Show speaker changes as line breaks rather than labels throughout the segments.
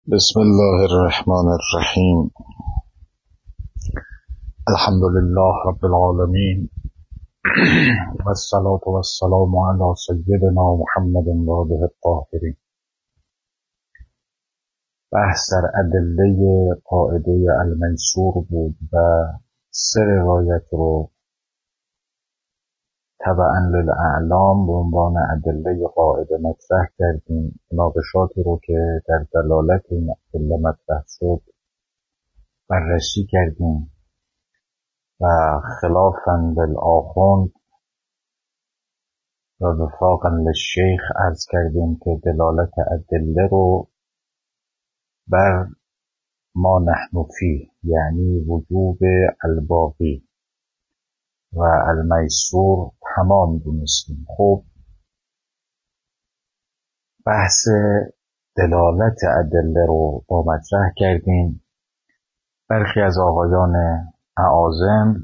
بسم الله الرحمن الرحیم. الحمد لله رب العالمین و الصلاة و السلام علی سیدنا محمد و آله الطاهرین. بحث در ادله قاعده المیسور بود و سه روایت رو تبعا للاعلام به عنوان ادله قاعده مطرح کردیم. مناقشاتی رو که در دلالت این ادله مطرح شد بررسی کردیم و خلافاً للآخوند و وفاقاً للشیخ عرض کردیم که دلالت ادله رو بر ما نحن فیه، یعنی وجوب الباقی و المیسور تمام دونستیم. خب بحث دلالت ادله رو با مطرح کردیم. برخی از آقایان اعاظم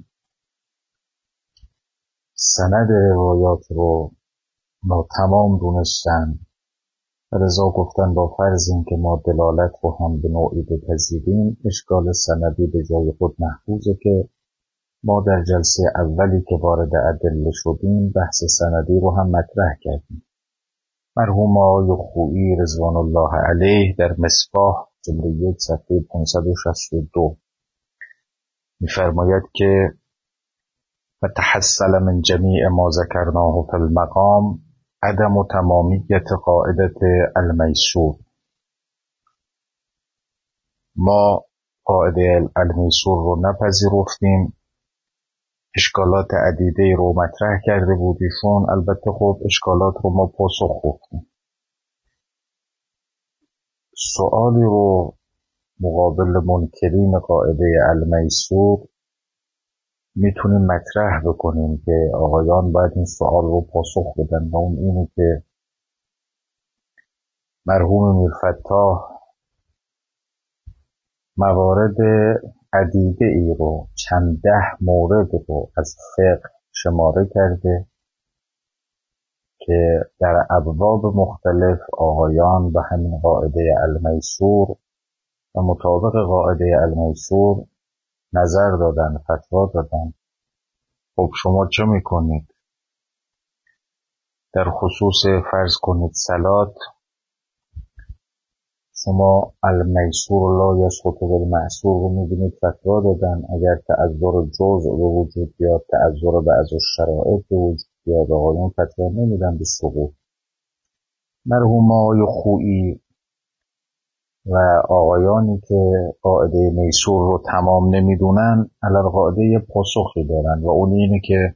سند روایات رو تمام دونستن و لذا گفتن با فرض این که ما دلالت رو هم به نوعی بپذیریم، اشکال سندی به جای خود محفوظه که ما در جلسه اولی که وارد ادله شدیم بحث سندی رو هم مطرح کردیم. مرحوم آقای خویی رضوان الله علیه در مصباح جلد 1 صفحه 562 می‌فرماید که فتحصل من جمیع ما ذکرناه فی المقام عدم تمامیت قاعده المیسور. ما قاعده المیسور رو نپذیرفتیم، اشکالات عدیده رو مطرح کرده بودیشون. البته خب اشکالات رو ما پاسخ گفتیم. سؤالی رو مقابل منکرین قاعده المیسور میتونیم مطرح بکنیم که آقایان باید این سؤال رو پاسخ بدن و اون اینه که مرحوم میرفتاح موارد عدیده ای رو چند ده مورد رو از فقه شماره کرده که در ابواب مختلف آقایان به همین قاعده المیسور و مطابق قاعده المیسور نظر دادن، فتوا دادن. خب شما چه میکنید؟ در خصوص فرض کنید صلات، شما المیسور لا یسقط بالمعسور رو میبینید فتوا دادن. اگر تعذر جزء به وجود بیاد، تعذر بعض الشرائط به وجود بیاد، آقایان فتوا نمیدن به سقوط. مرحوم آقای خویی و آقایانی که قاعده میسور رو تمام نمیدونن علی قاعده پاسخی دارن و اون اینه که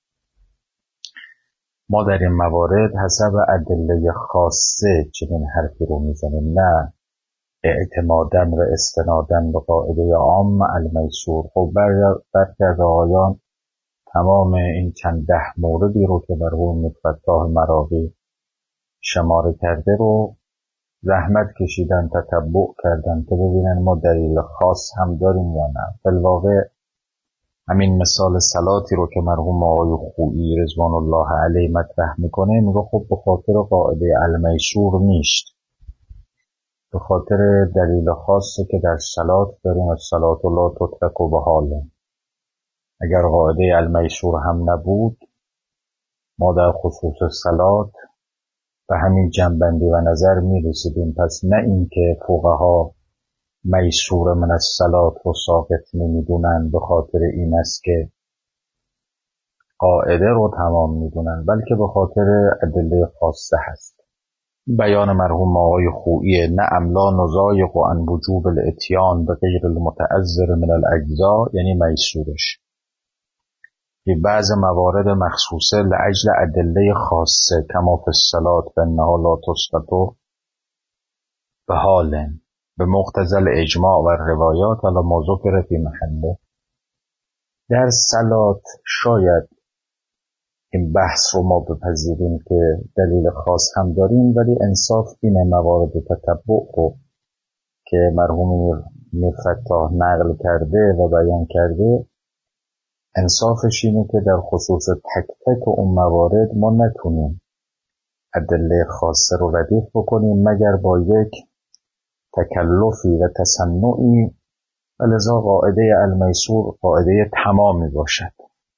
ما در این موارد حسب ادله خاصه چنین حرفی رو میزنیم، نه اعتمادن و استنادن به قاعده عام المیسور. خب برخی از آقایان تمام این چند ده موردی رو که مرحوم فتاح مراغی شماره کرده رو زحمت کشیدن، تتبع کردن که ببینن ما دلیل خاص هم داریم یا نه. بالواقع همین مثال صلاتی رو که مرحوم آقای خویی رضوان الله علیه مطرح میکنه، میگه خب به خاطر قاعده المیسور نیست، به خاطر دلیل خاصی که در صلات داریم. الصلاة لا تترک بحال. اگر قاعده المیسور هم نبود ما در خصوص صلات به همین جنبندی و نظر میرسیدیم. پس نه این که فقها میسور من الصلات رو ساقط نمیدونن به خاطر این است که قاعده رو تمام میدونن، بلکه به خاطر ادله خاصه هست. بیان مرحوم آقای خویی نعم لا نضایق عن وجوب الاتیان به غیر المتعذر من الاجزاء، یعنی میسورش في بعض موارد مخصوصه لأجل ادله خاصه کما فی الصلاة فانها لا تسقط بحال به مقتضی الاجماع و روایات علی ما ذکر فی محله. در صلات شاید این بحث رو ما بپذیریم که دلیل خاص هم داریم، ولی انصاف اینه موارد تتبع رو که مرحوم میرفتاح نقل کرده و بیان کرده، انصافش اینه که در خصوص تک تک اون موارد ما نتونیم ادله خاصه رو ردیف بکنیم مگر با یک تکلفی و تصنعی و لذا قاعده المیسور قاعده تمامی باشد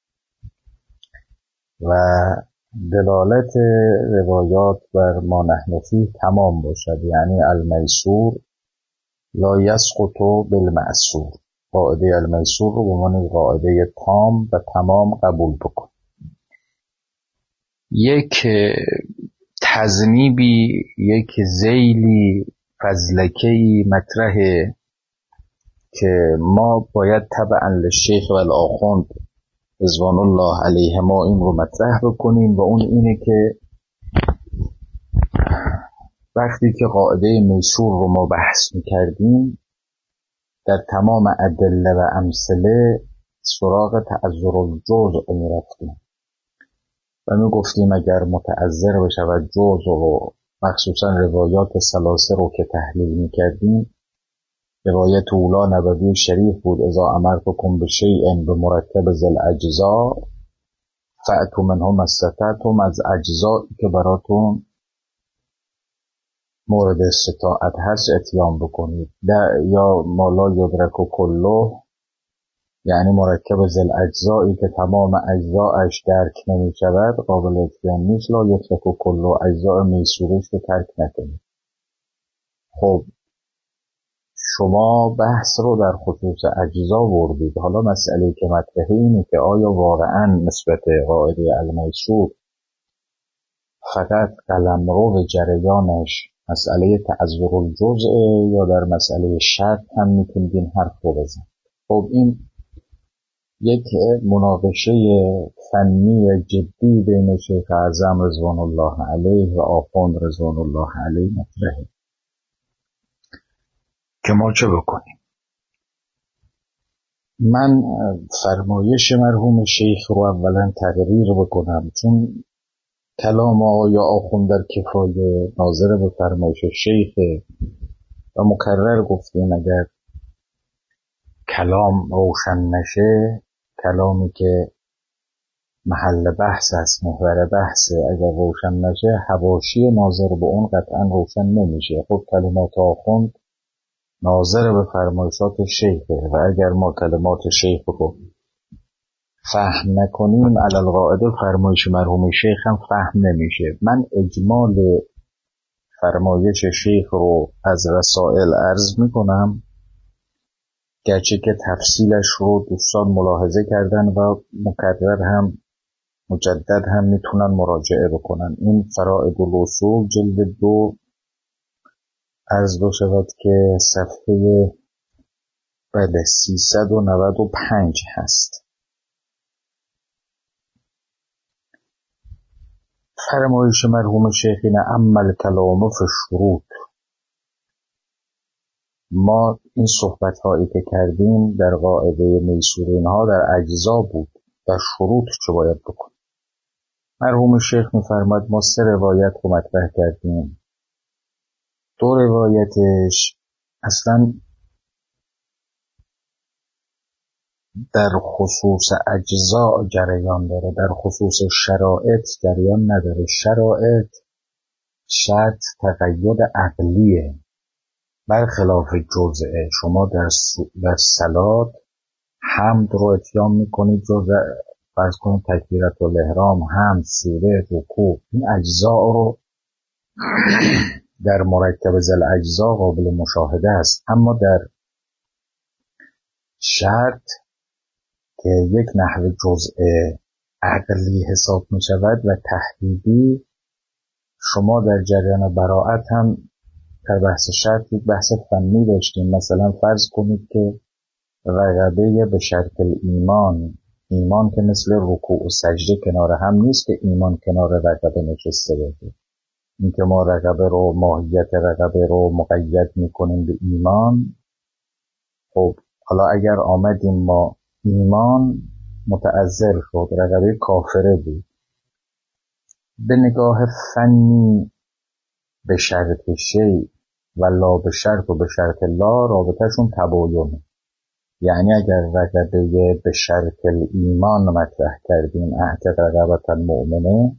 و دلالت روایات بر ما نحن فیه تمام باشد، یعنی المیسور لا یسقط بالمعسور. قاعده المیسور رو به عنوان قاعده تام و تمام قبول بکن. یک تذنیبی، یک ذیلی، فضلکه‌ای مطرحه که ما باید تبعا للشیخ و الآخوند رضوان الله علیهما این رو مطرح بکنیم و اون اینه که وقتی که قاعده میسور رو ما بحث میکردیم در تمام ادله و امثله سراغ تعذر الجزء میرفتیم و میگفتیم اگر متعذر بشود جزء رو، مخصوصا روایات ثلاثه رو که تحلیل میکردیم، روایت اولا نبوی شریف بود اذا امرتکم بشیء بمرکب ذی الاجزاء فأتوا منه ما استطعتم، از اجزایی که براتون مورد استطاعت هست اتیان بکنید. یا ما لا یدرک کله، یعنی مرکب ذی الاجزایی که تمام اجزایش درک نمی شود قابل اتیان نیست. لا یدرک کله، اجزای میسورش رو ترک نکنید. خب شما بحث رو در خصوص اجزا بردید. حالا مسئله که مطرحه اینه که آیا واقعا نسبت قاعده المیسور فقط قلمرو و جریانش مسئله تعذر الجزء یا در مسئله شرط هم میتونید این حرف رو بزنید؟ خب این یک مناقشه فنی جدی بین شیخ اعظم رضوان الله علیه و آخوند رضوان الله علیه مطرحه که ما چه بکنیم. من فرمایش مرحوم شیخ رو اولا تقریر بکنم، چون کلام آقای آخوند در کفایه ناظر به فرمایش شیخ و مکرر گفتیم اگر کلام روشن نشه، کلامی که محل بحث است، محور بحث، اگر روشن نشه حواشی ناظر به اون قطعا روشن نمیشه. خب کلمات آخوند ناظر به فرمایشات شیخه و اگر ما کلمات شیخ رو فهم نکنیم علی القاعده فرمایش مرحوم شیخ هم فهم نمیشه. من اجمال فرمایش شیخ رو از رسائل عرض میکنم، گرچه که تفصیلش رو دوستان ملاحظه کردن و مکرر هم مجدد هم میتونن مراجعه بکنن. این فرائد الاصول جلد 2 عرض بشود که صفحه 395 هست. فرمایش مرحوم شیخ اینه اما الکلام فی الشروط. ما این صحبت هایی که کردیم در قاعده میسور اینها در اجزا بود، در شروط چه باید بکنیم. مرحوم شیخ میفرماید ما 3 روایت رو مطرح کردیم. 2 روایتش اصلا در خصوص اجزا جریان داره، در خصوص شرائط جریان نداره. شرائط شرط تقید عقلیه برخلاف جزئه. شما در صلات حمد رو اتیان میکنید، جزء فرض کنید تکبیرت الاحرام، حمد، سوره، رکوع، این اجزا رو در مرکب ذی الاجزا قابل مشاهده است. اما در شرط که یک نحو جزء عقلی حساب می شود و تحدیدی، شما در جریان براءت هم در بحث شرط یک بحث فنی داشتیم. مثلا فرض کنید که رغبه به شرط ایمان، ایمان که مثل رکوع و سجده کنار هم نیست که ایمان کنار رغبه نشسته باشه. این که ما رغبه رو، ماهیت رغبه رو مقید میکنیم به ایمان. خب حالا اگر آمدیم ما ایمان متعذر شد، رغبه کافره بود، به نگاه فنی به شرط شیء و لا به شرط و به شرط لا رابطهشون تباینه. یعنی اگر رغبه به شرط ایمان مطرح کردیم اعتق رغبتا مؤمنه،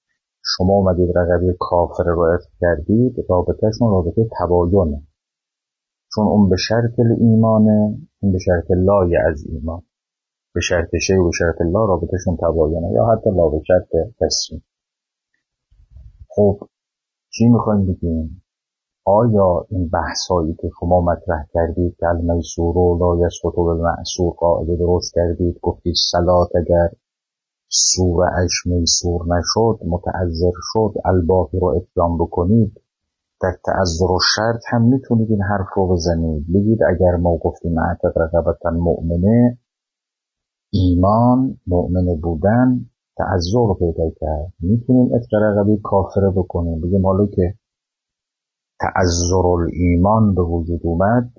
شما اومدید رغبه کافر رو اعتق کردید، رابطهشون رابطه تباینه. چون اون به شرط ایمانه، این به شرط لای از ایمان، به شرط شی و به شرط لا رابطشون تباینه، یا حتی لا به شرط قسمی. خب چی میخوایم بگیم؟ آیا این بحثایی که شما مطرح کردید که المیسور و لا یسقط بالمعسور قاعده درست کردید، گفتید صلات اگر سوره‌اش میسور نشد، متعذر شد، الباقی رو اتیان بکنید، در تعذر و شرط هم میتونید این حرف رو بزنید، بگید اگر ما گفتیم اعتق رقبتا مؤمنه، ایمان مؤمنه بودن تعذر رو پیدا کرد، میتونیم اعتق رقبه کافره بکنیم، بگیم حالا که تعذر الایمان به وجود اومد،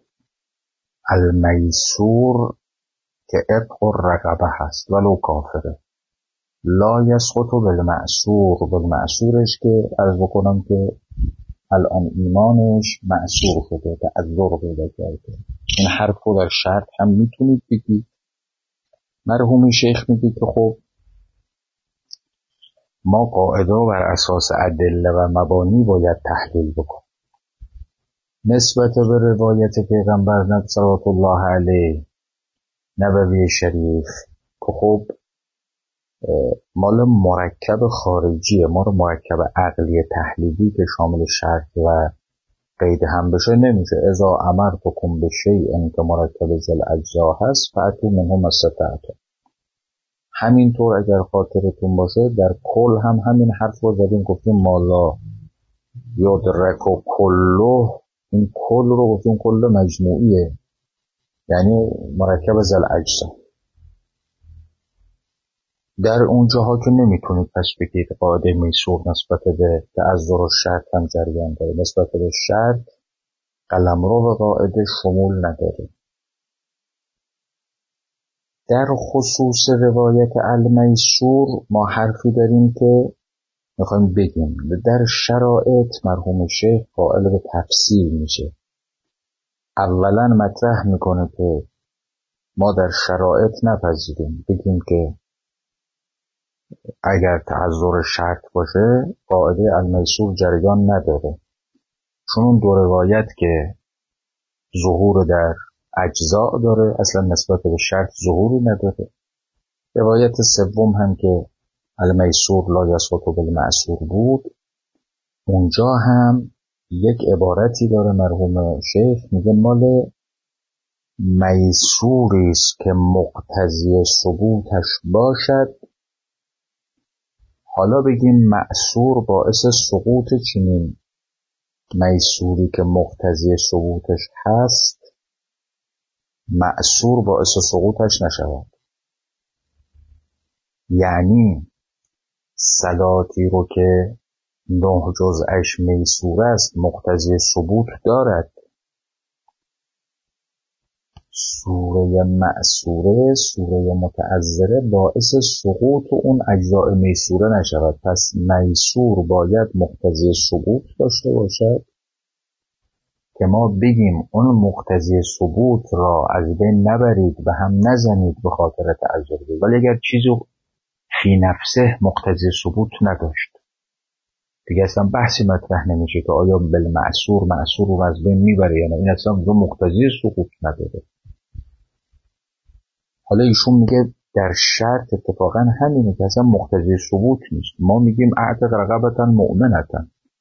المیسور که اعتق الرقبه هست ولو کافره، لا یسقط بالمعسور، بالمعسورش که عرض بکنم که الان ایمانش معسور شده، تعذر پیدا کرده. این حرف رو در شرط هم میتونید بگید. مرحوم شیخ میگه که خب ما قاعده بر اساس ادله و مبانی باید تحلیل بکنیم. نسبت به روایت پیغمبر صلوات الله علیه نبوی شریف که خب مال مرکب خارجیه، ما رو مرکب عقلی تحلیلی که شامل شرط و قید هم بشه نمیشه. اذا امرتکم بشیء که مرکب ذل اجزا هست فاتوا منه ما استطعتم. همینطور اگر خاطرتون باشه در کل هم همین حرف رو زدیم، گفتیم مالا یدرک و کله، این کل رو گفتیم کل مجموعیه، یعنی مرکب ذل اجزا. در اون جاها که نمیتونید پس بگید قاعده میسور نسبت به تعذر و شرط هم جریان داره، نسبت به شرط قلمرو و قاعده شمول نداره. در خصوص روایت المیسور ما حرفی داریم که میخوایم بگیم. در شرایط مرحوم شیخ قائل به تفصیل میشه. اولا مطرح میکنه که ما در شرایط نپذیریم بگیم که اگر تعذر شرط باشه قاعده المیسور جریان نداره، چون اون دو روایت که ظهور در اجزاء داره اصلا نسبت به شرط ظهوری نداره. روایت سوم هم که المیسور لا یسقط بالمعسور بود، اونجا هم یک عبارتی داره مرحوم شیخ، میگه مال میسوری است که مقتضی ثبوتش باشد. حالا بگیم معسور باعث سقوط چنین میسوری که مقتضی ثبوتش هست معسور باعث سقوطش نشود. یعنی صلاتی رو که 9 جزءش میسور است مقتضی ثبوت دارد، سوره معسوره، سوره متعذره باعث سقوط اون اجزاء میسوره نشود. پس میسور باید مقتضی ثبوت داشته باشد که ما بگیم اون مقتضی ثبوت را از بین نبرید و هم نزنید به خاطر تعذر. ولی اگر چیزی فی نفسه مقتضی ثبوت نداشت دیگه اصلا بحثی مطرح نمیشه که آیا بالمعسور معسور رو از بین میبره یا نه، این اصلا دو مقتضی ثبوت نداره. حالا ایشون میگه در شرط اتفاقا همینه که اصلا مقتضی ثبوت نیست. ما میگیم اعتق رقبتا مؤمنتا،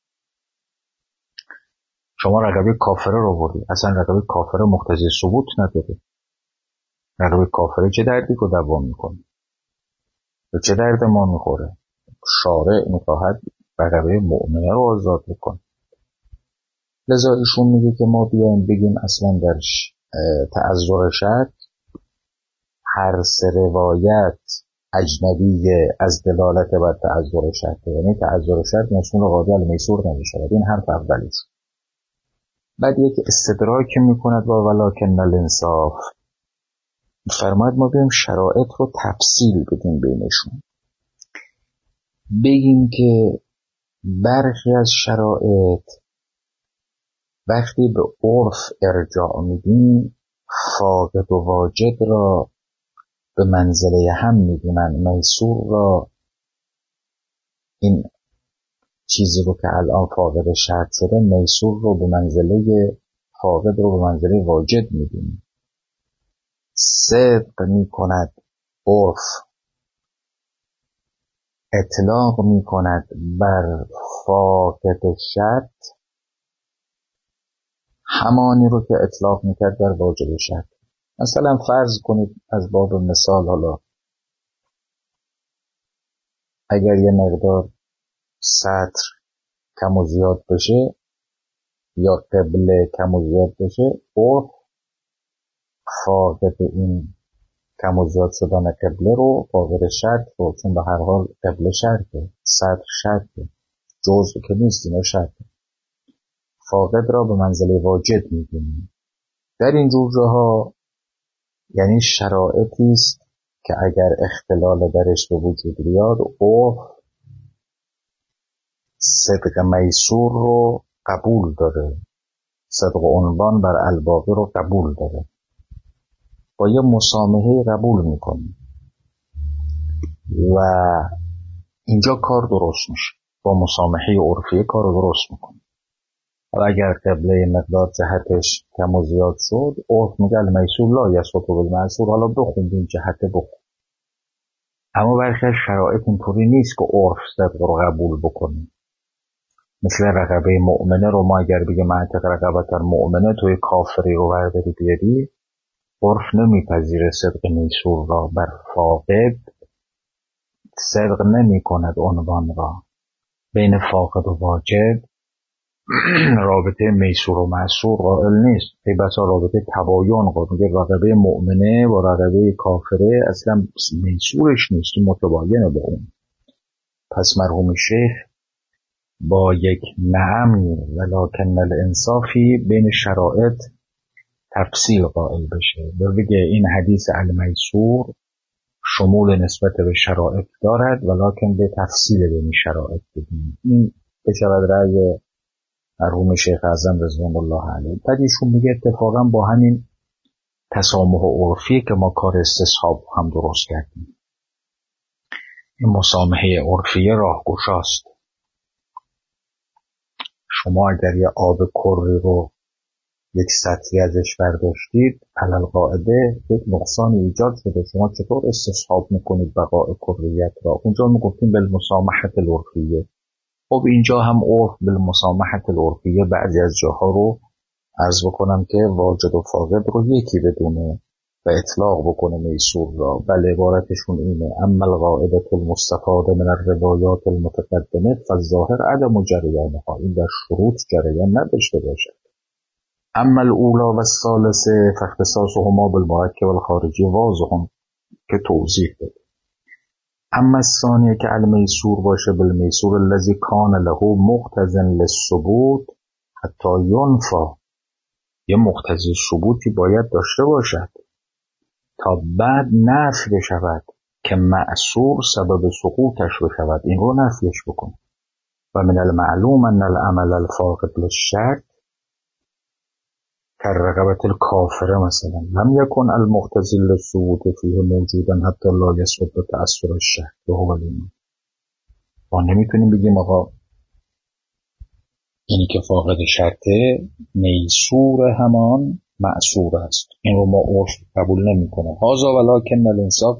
شما رقبه کافره رو بردید، اصلا رقبه کافره مقتضی ثبوت نداره. رقبه کافره چه دردی رو دوام میکنه؟ به چه درد ما میخوره؟ شارع میخواهد رقبه مؤمنه رو آزاد بکنه. لذا ایشون میگه که ما بیایم بگیم اصلا در تعذر شرط هر سه روایت اجنبیه از دلالت بر تعذر شرط، یعنی تعذر شرط مسئول قاضی المیسور نمیشود. این حرف اولیش. بعد یک استدراک میکند با ولکن الانصاف، فرماید ما بیم شرایط رو تفصیل بدیم بینشون، بگیم که برخی از شرایط وقتی به عرف ارجاع میدیم فاقد و واجد را به منزله هم میدونن، میسور را، این چیزی رو که الان فاقد شرط شده میسور رو به منزله فاقد رو به منزله واجد میدونیم. صدق میکند عرف، اطلاق میکند بر فاقد شرط همانی رو که اطلاق میکرد بر واجد شرط. مثلا فرض کنید از باب مثال، حالا اگر یه مقدار سطر کم و زیاد بشه یا قبله کم و زیاد بشه، عرف فاقد این کم و زیاد شدن قبله رو، فاقد شرط رو، چون به هر حال قبله شرطه، سطر شرطه، جزء که نیست، اینا شرطه، فاقد را به منزله واجد می‌دونیم. در این جور جاها یعنی شرایطی است که اگر اختلال درش به وجود بیاد، عرف صدق میسور رو قبول داره، صدق عنوان بر الباقی رو قبول داره، با یه مسامحه قبول میکنه و اینجا کار درست میشه، با مسامحه عرفی کار رو درست میکنه. و اگر قبله مقدار جهتش کم و زیاد شد، عرف میگه المیسور لا یسقط بالمعسور، حالا بخوندیم جهت بخون. اما برخی از شرایط اینطوری نیست که عرف صدق رو قبول بکنه. مثل رقبه مؤمنه رو ما اگر بگیم اعتق رقبة مؤمنه، توی کافری رو برداری بیاری، عرف نمیپذیره صدق میسور را بر فاقد، صدق نمی کند عنوان را. بین فاقد و واجد رابطه میسور و معسور قائل نیست، ای بسا رابطه تباین قائل. میگه رقبه مؤمنه و رقبه کافره اصلا میسورش نیست، متباینه با اون. پس مرحوم شیخ با یک نعمی ولکن الانصافی بین شرایط تفصیل قائل بشه و بگه این حدیث المیسور شمول نسبت به شرایط دارد ولکن به تفصیل بین شرایط بدیم. این بشود رأی مرحوم شیخ اعظم رضوان الله علیه. بعد ایشون میگه اتفاقا با همین تسامح عرفی که ما کار استصحاب هم درست کردیم، این مسامحه عرفی راهگشاست. شما اگر یه آب کری رو یک سطری ازش برداشتید، علل قاعده یک نقصان ایجاد شده، شما چطور استصحاب میکنید بقاء کریت را؟ اونجا میگفتیم بالمسامحه العرفیه. خب اینجا هم عرف بالمسامحه العرفیه بعضی از جاها رو عرض بکنم که واجد و فاقد رو یکی بدونه و اطلاق بکنه میسور را. بله عبارتشون اینه: اما القاعده المستفاده من الروایات المتقدمه فالظاهر عدم جریانها، این در شروط جریان نداشته باشد. اما الاولی و الثالثه فاختصاصهما بالمرکب الخارجی واضح که توضیح بده. اما الثانیه که المیسور باشه بالمیسور الذی کان له مقتضی للثبوت حتی ینفی، یه مقتضی ثبوتی باید داشته باشد تا بعد نفی بشود که معصور سبب سقوطش بشود، این رو نفیش بکن. و من المعلوم ان العمل الفاقد للشرط كالرقبة الكافرة مثلا لم يكن المقتضي للثبوت فيه موجودا حتى لا يسقط بتأثر الشرط وهو الإيمان. ما نمیتونیم بگیم آقا اینی که فاقد شرطه میسور همان معصور است، این رو ما عرف قبول نمی کنیم. هذا ولکن الانصاف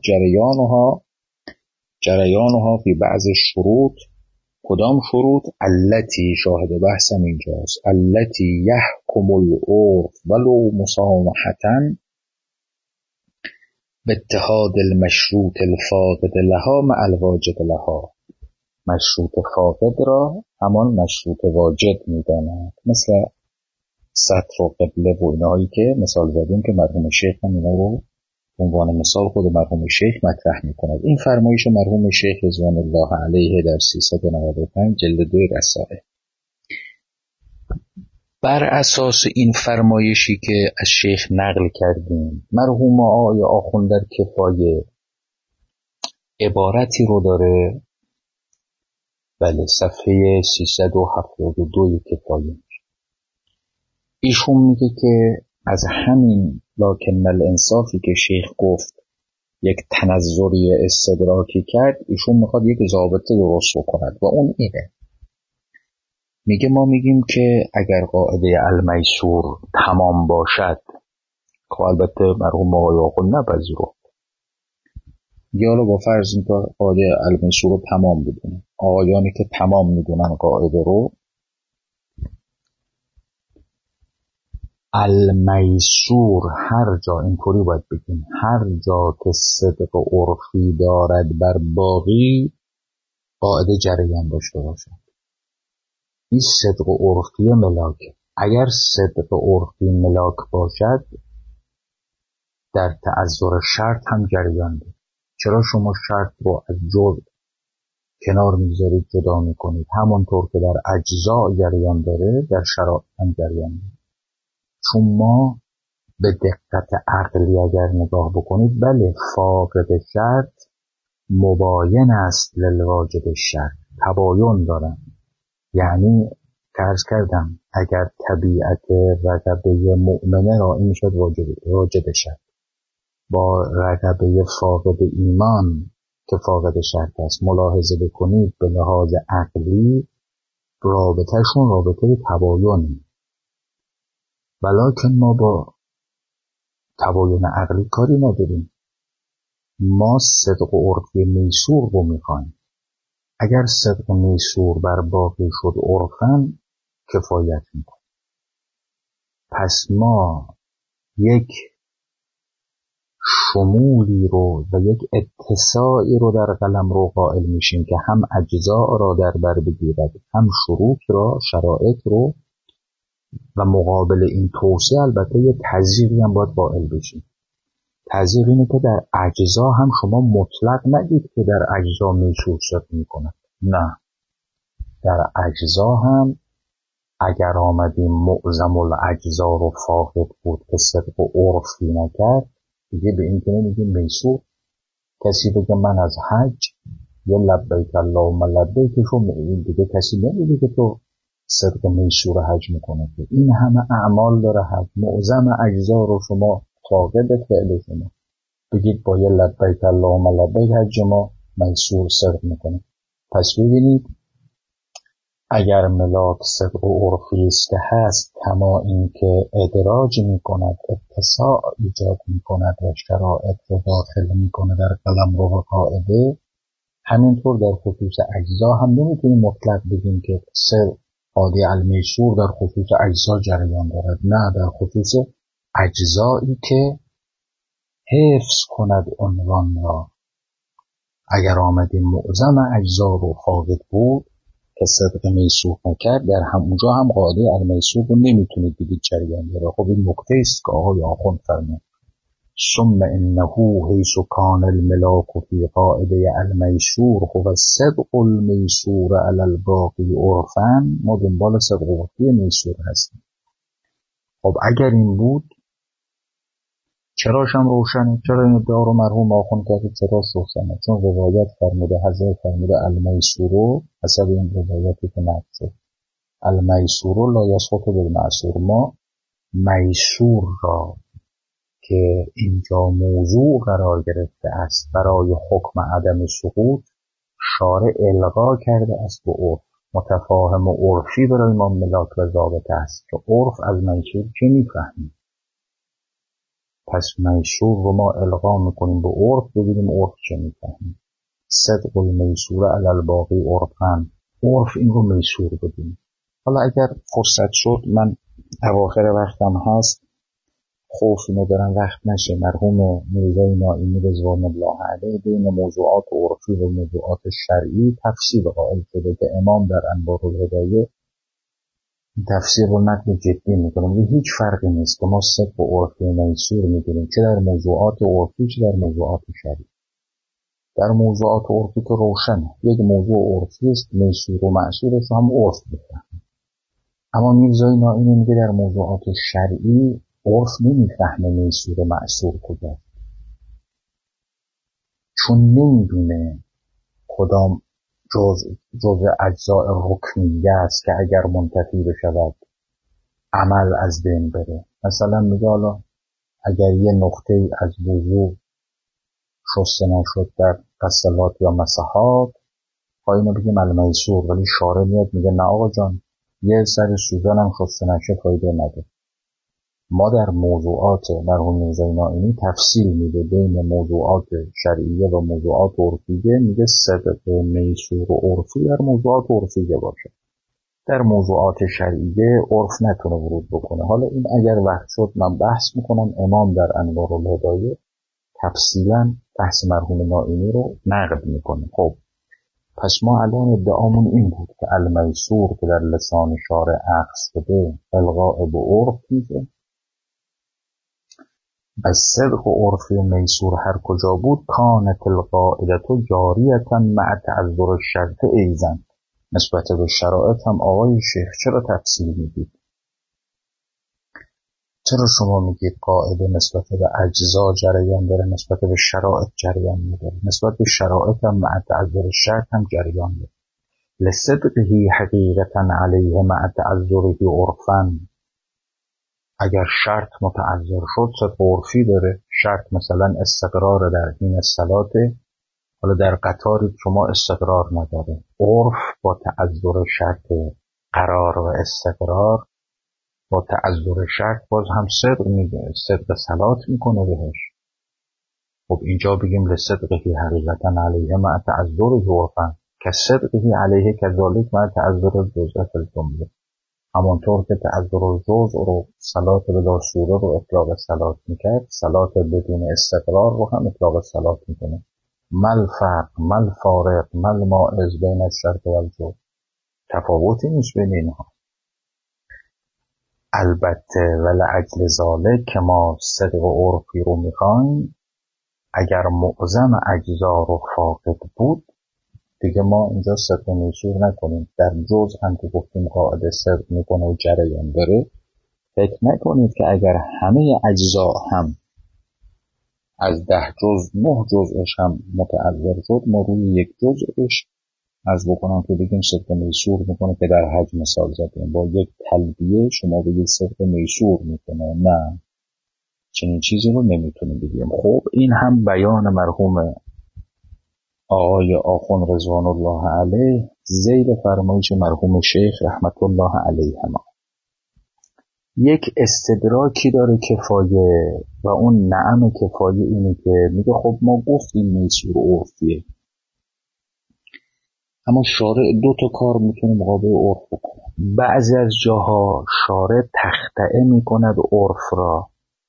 جریانها فی بعض شروط. کدام شروط؟ التی، شاهد بحثم اینجاست، التی یحکم العرف ولو مسامحة باتحاد المشروط الفاقد لها مع الواجد لها. مشروط فاقد را همان مشروط واجد میداند، مثل سطر و قبله و اینایی که مثال زدیم که مرحوم شیخ هم اینا رو عنوان مثال خود مرحوم شیخ مطرح میکند. این فرمایش مرحوم شیخ رضوان الله علیه در 395 جلد 2 رسائل. بر اساس این فرمایشی که از شیخ نقل کردیم، مرحوم آقای آخوندر کفایه عبارتی رو داره، بله صفحه 372 کفایه. ایشون میگه که از همین لکن الانصافی که شیخ گفت یک تنظری استدراکی کرد، ایشون میخواد یک ضابطه درست بکند و اون اینه: میگه ما میگیم که اگر قاعده المیسور تمام باشد، خب البته مرحوم آقای آخوند نپذیرفت، یا با فرض اینکه قاعده المیسور رو تمام بدونه، آقایانی که تمام میدونن قاعده رو، المیسور هر جا، اینطوری باید بگیم، هر جا که صدق عرفی دارد بر باقی، قاعده جریان داشته باشد. این صدق عرفی ملاک. اگر صدق عرفی ملاک باشد، در تعذر شرط هم جریان دارد. چرا شما شرط رو از جزء کنار میذارید، جدا میکنید؟ همونطور که در اجزاء جریان داره، در شرایط هم جریان داره. چون ما به دقت عقلی اگر نگاه بکنید، بله فاقد شرط مباین است للواجد شرط، تباین دارن. یعنی عرض کردم اگر طبیعت رقبه مؤمنه را این شد واجد شرط، با رقبه فاقد ایمان که فاقد شرط است ملاحظه بکنید، به لحاظ عقلی رابطهشون رابطه تباینی، ولیکن ما با تباین عقلی کاری نداریم. ما صدق عرفی میسور رو میخوایم. اگر صدق میسور بر باقی شد عرفاً، کفایت میکنه. پس ما یک شمولی رو و یک اتساعی رو در قلمرو قائل میشیم که هم اجزاء را در بر بگیرد، هم شروط را، شرایط رو، و مقابل این توسعه البته یک تذیری هم باید قائل بشیم. تذیر اینه که در اجزا هم شما مطلق نگید که در اجزا میسور صدق میکنه. نه، در اجزا هم اگر آمدیم معظم الاجزا رو فاقد بود که صدق و عرفی نکرد، دیگه به این که نمیگیم میسور. کسی بگه من از حج یه لبیک اللهم لبیکشو دیگه کسی نمیگه که تو صدق میسور حج میکنه. این همه اعمال داره حج، معظم اجزا رو شما فاقد فعل شما بگید با یه لبیک اللهم لبیک حج ما میسور صدق میکنه. پس ببینید اگر ملاک صدق و عرفی است که هست، کما این که ادراج میکند، اتساع ایجاد میکند و شرایط رو داخل میکنه در قلمرو و قاعده، همینطور در خصوص اجزا هم نمیتونیم مطلق بگیم که قاعده المیسور در خصوص اجزا جریان دارد. نه، در خصوص اجزایی که حفظ کند عنوان را. اگر آمدیم معظم اجزا رو فاقد بود که صدق میسور نکرد، در همونجا هم قاعده المیسور رو نمیتونید بگید جریان داره. خب این نکته است که آقای آخوند فرمود ثم انه حیث کان الملاک فی قاعده المیسور هو صدق المیسور علی الباقی عرفا، ما دنبال صدق عرفی میسور هستیم. خب اگر این بود چراش هم روشنه. چرا این ادعا رو مرحوم آخوند کرده چراش روشنه؟ چون روایت فرموده، حضرت فرموده المیسور، حسب این روایتی که نقل شد، المیسور لا یسقط بالمعسور. ما میسور را که اینجا موضوع قرار گرفته است برای حکم عدم سقوط، شارع الغا کرده است به عرف. متفاهم و عرفی برای ما ملاک و ضابطه است که عرف از میسور چه میفهمیم. پس میسور رو ما الغا میکنیم به عرف، ببینیم عرف چه میفهمیم. صدق المیسور علی الباقی عرفاً، عرف این رو میسور بدیم. حالا اگر فرصت شد، من اواخر وقتم هست، خوف اینو دارم وقت نشه، مرحوم میرزای نائینی رضوان الله علیه بین موضوعات عرفی و موضوعات شرعی تفسیر قائل شده که امام در انوار الهدایه تفسیر رو نقد جدی میکنم. هیچ فرقی نیست که ما صدق و عرفی میسور میگیریم، چه در موضوعات عرفی چه در موضوعات شرعی. در موضوعات عرفی که روشنه، یک موضوع عرفی است، میسور و معسورش هم عرف بفهم. اما میرزای نائینی میگه در موضوعات شرعی عرف نمیفهمه میسور و معسور کجا، چون نمیدونه کدام جزء اجزاء رکنیه است که اگر منتفی بشود عمل از بین بره. مثلا میگه حالا اگر یه نقطه از وضو شسته نشد در غسلات یا مسحات، اینو بگیم المیسور، ولی شارع میاد میگه نه آقا جان، یه سر سوزن هم خسته نشه فایده نداره. ما در موضوعات مرحوم میرزا نائینی تفصیل میده بین موضوعات شرعیه و موضوعات عرفیه، میگه صدق میسور و عرفی در موضوعات عرفیه باشه، در موضوعات شرعیه عرف نتونه ورود بکنه. حالا این اگر وقت شد من بحث میکنم، امام در انوار الهدایه تفصیلا بحث مرحوم نائینی رو نقد میکنه. خب پس ما الان ادعامون این بود که المیسور که در لسان شارع عکس شده الغائب و عرف میشه، از صدق و عرفی میسور هر کجا بود کانت القاعدت جاریتا مع تعذر الشرط ایزن. نسبت به شرایط هم آقای شیخ چرا تفصیل میدید؟ چرا شما میگید قاعده نسبت به اجزا جریان داره، نسبت به شرایط جریان نداره؟ نسبت به شرایط هم مع تعذر الشرط هم جریان داره. لصدقه حقیقتا علیه مع تعذره عرفا. اگر شرط متعذر شد صدق عرفی داره. شرط مثلا استقرار در حین الصلاه، حالا در قطاری شما استقرار نداره، عرف با تعذر شرط قرار و استقرار با تعذر شرط باز هم صدق میده، صدق صلات میکنه بهش. خب اینجا بگیم لصدقه حقیقتا علیه مع تعذره عرفا که صدقه علیه کذالک مع تعذر الجزء فی الجمله. همانطور که تعذر الجزء رو صلات بلا صوره رو اطلاق صلات میکرد، صلات بدون استقرار رو هم اطلاق صلات میکنه. مل فرق مل فارق مل مائز بین الشرط و الجزء، تفاوتی نیست بین اینها. البته ولعجل ذالک که ما صدق و عرفی رو میخوایم، اگر معظم اجزا رو فاقد بود دیگه ما اینجا صدق میسور نکنیم. در جزء هم که گفتیم قاعده صدق میکنه و جریان داره، فکر نکنید که اگر همه اجزا هم از 10 جزء 9 جزءش هم متعذر شد، ما روی یک جزءش از بکنم که بگیم صدق میسور میکنه که در حج مثال زدیم، با یک تلبیه شما بگید صدق میسور میکنه، نه، چنین چیزی رو نمیتونیم بگیم. خب این هم بیان مرحوم آقای آخوند رضوان الله علیه زیر فرمایش مرحوم شیخ رحمت الله علیهما. یک استدراکی داره کفایه و اون نعم کفایه اینه که میگه خب ما گفتیم میسور عرفیه، اما شارع 2 تا کار میتونه مقابل عرف بکنه. بعضی از جاها شارع تخطئه میکند عرف را،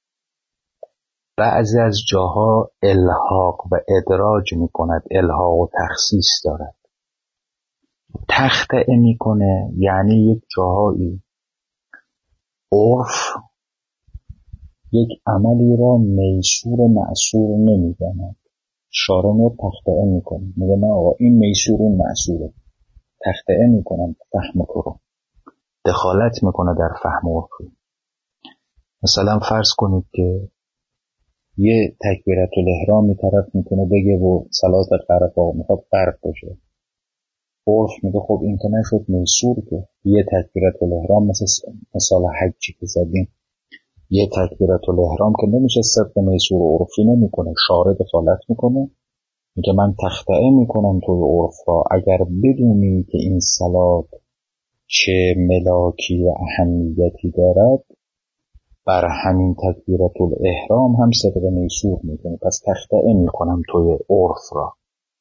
بعضی از جاها الحاق و ادراج میکند، الحاق و تخصیص دارد. تخطئه میکنه یعنی یک جاهایی عرف یک عملی را میسور معصور نمیداند، شارع رو تخطئه میکنه، میگه نه آقا این میسور اون معصوره، تخطئه میکنن فهم تو رو، دخالت میکنه در فهم عرفی. مثلا فرض کنید که یه تکبیرت الاحرامی طرف میکنه بگه و صلات غرق میخواد غرق بشه، عرف میگه خب این که نشد میسور، که یه تکبیرت الاحرام مثال حجی که زدیم، یه تکبیرت الاحرام که نمیشه صدق میسور و عرفی نمیکنه، شارع دخالت میکنه، میگه من تخطئه میکنم توی عرف را، اگر بدونی که این صلات چه ملاکی و اهمیتی دارد بر همین تکبیرت الاحرام هم صدق میسور میکنه، پس تخطئه میکنم توی عرف را.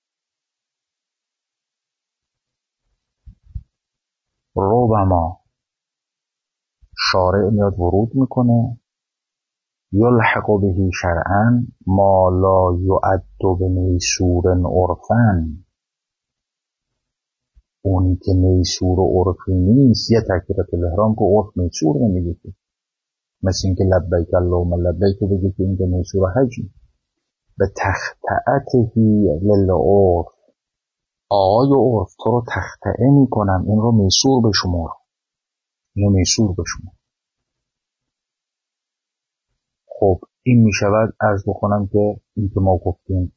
ربما شارع میاد ورود میکنه یلحق بهی شرعا ما لا یعد بمیسور عرفا، اونی که میسور و عرفی نیست، یه تکبیرت الاحرام که عرف میسور نمیگه، مثل اینکه لبیک اللهم لبیک بگه که این که میسور حجی، به تخطئته للعرف، آقای عرف تو رو تخطئه میکنم، این رو میسور بشمار، اینو میسور بشمار. خب این میشود عرض بکنم که این که ما گفتیم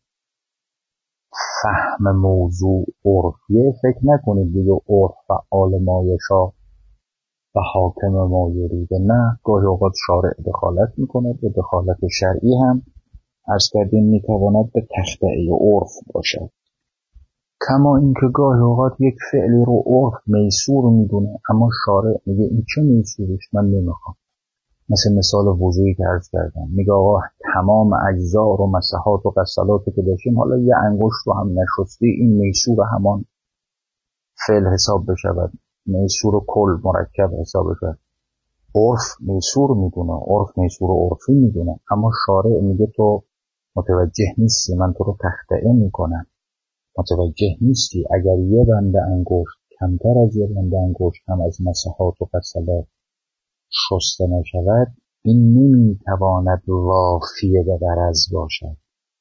فهم موضوع عرفیه، فکر نکنید دیگه عرف فعال مایشا و حاکم ما یریده، نه، گاهی اوقات شارع دخالت میکنه، به دخالت شرعی هم عرض کردیم میتواند به تخطئه عرف باشد. کما اینکه گاهی اوقات یک فعلی رو عرف میسور میدونه اما شارع میگه این چه میسورش من نمیخوام. مثل مثال وضوعی که عرض کردم، میگه آقا تمام اجزا رو مسحات و غسلاتی که داشتیم حالا یه انگشت رو هم نشستی، این میسور همان فعل حساب بشود، میسور کل مرکب حساب بشود. عرف میسور میدونه، عرف میسور و عرفی میدونه، اما شارع میگه تو متوجه نیستی، من تو رو تخطئه میکنم، متوجه نیستی. اگر یه بند انگشت کمتر از یه بند انگشت هم از مسحات و غسلات شسته نشود، این نمیتواند وافیه به غرض باشد.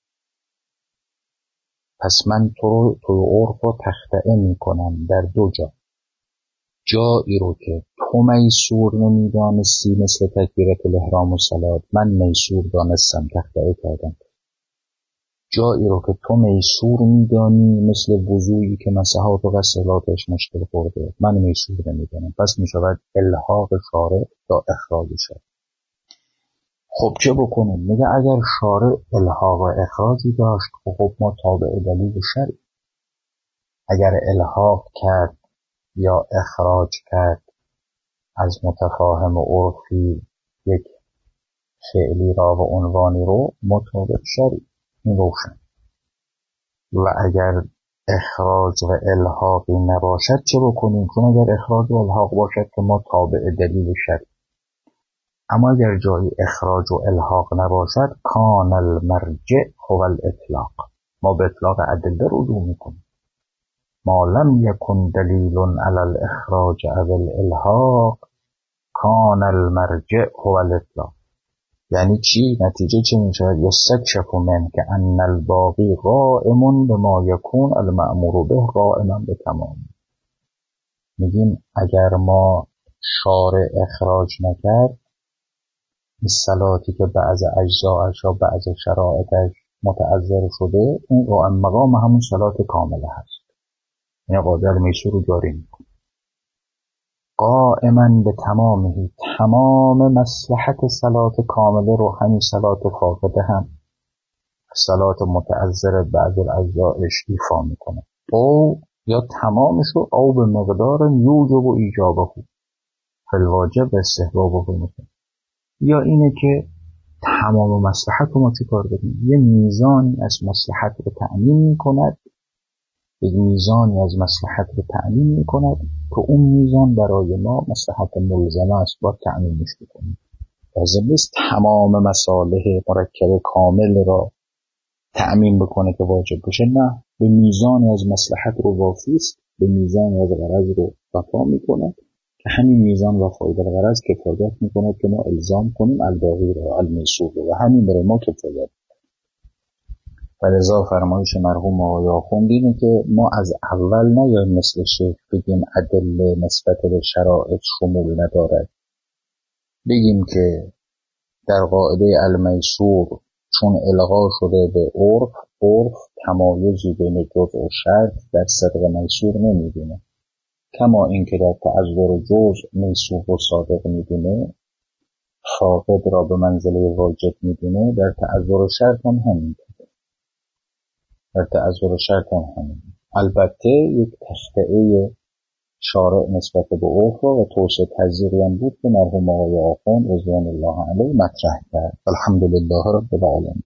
پس من تو عرف رو تخطئه میکنم در دو جا. جایی رو که تو میسور نمیدانستی مثل تکبیرت الاحرام و صلات، من میسور دانستم تخطئه کردم. جایی رو که تو میسور میدانی مثل وضوعی که مسحات و غسلاتش مشکل خورده، من میسور نمیدانم، پس میشود الحاق شارع تا اخراج شد. خب چه بکنیم؟ میگه اگر شارع الحاق و اخراجی داشت، خب ما تابع دلیل شرعی. اگر الحاق کرد یا اخراج کرد از متفاهم و عرفی یک فعلی را و عنوانی رو، مطابق شرعی، این روشن. و اگر اخراج و الحاقی نباشد چه بکنیم؟ چون اگر اخراج و الحاق باشد که ما تابع دلیل شرعی. اما اگر جای اخراج و الحاق نباشد، کان المرجع هو الاطلاق، ما به اطلاق ادله رجوع میکنیم. ما لم یکن دلیل علی الاخراج او الالحاق کان المرجع هو الاطلاق. یعنی چی؟ نتیجه چی میشه؟ یستکشف من که ان الباقی قائم بما یکون المأمور به قائما به تمام. میگیم اگر ما شارع اخراج نکرد، این صلاتی که بعض اجزاءش و بعض شرائطش متعذر شده، این قائم مقام همون صلات کامله هست، یعنی قادر میسور رو جاری میکنه. قائما به تمامه، تمام مصلحت صلات کامله رو همین صلات فاقده هم صلات متعذر بعض الاجزاءش ایفا میکنه، او یا تمامش رو او به مقدار یوجب و ایجابه فی الواجب و استحبابه میکنه، یا اینه که تمام مصلحت رو ما چی کار بدیم؟ یه میزانی از مصلحت رو تأمین میکند، یک میزانی از مصلحت رو تأمین میکند که اون میزان برای ما مصلحت ملزمه است، با تأمینش بکنیم. لازم نیست تمام مصالح مرکب کامل را تأمین بکنه که واجب بشه، نه، به میزانی از مصلحت رو وافی است، به میزانی از غرض رو وفا میکنه که همین میزان وفای به غرض کفایت میکنه که ما الزام کنیم الباقی رو، المیسور رو، و همین برای ما کفایت. و لذا فرمایش مرحوم آقای آخوندی اینه که ما از اول نیاییم مثل شیخ بگیم ادله نسبت به شرائط شمول ندارد، بگیم که در قاعده المیسور چون الغا شده به عرف، عرف تمایزی بین جزء و شرط در صدق میسور نمیدونه، کما اینکه در تعذر جزء میسور و صادق میدونه، فاقد را به منزله واجب میدونه، در تعذر شرط هم همین، در تعذر شرط هم همین. البته یک تخطئه شارع نسبت به عرف و توسعه پذیری هم بود که مرحوم آقای آخوند رضوان الله علیه مطرح کرد. الحمدلله رب العالمین.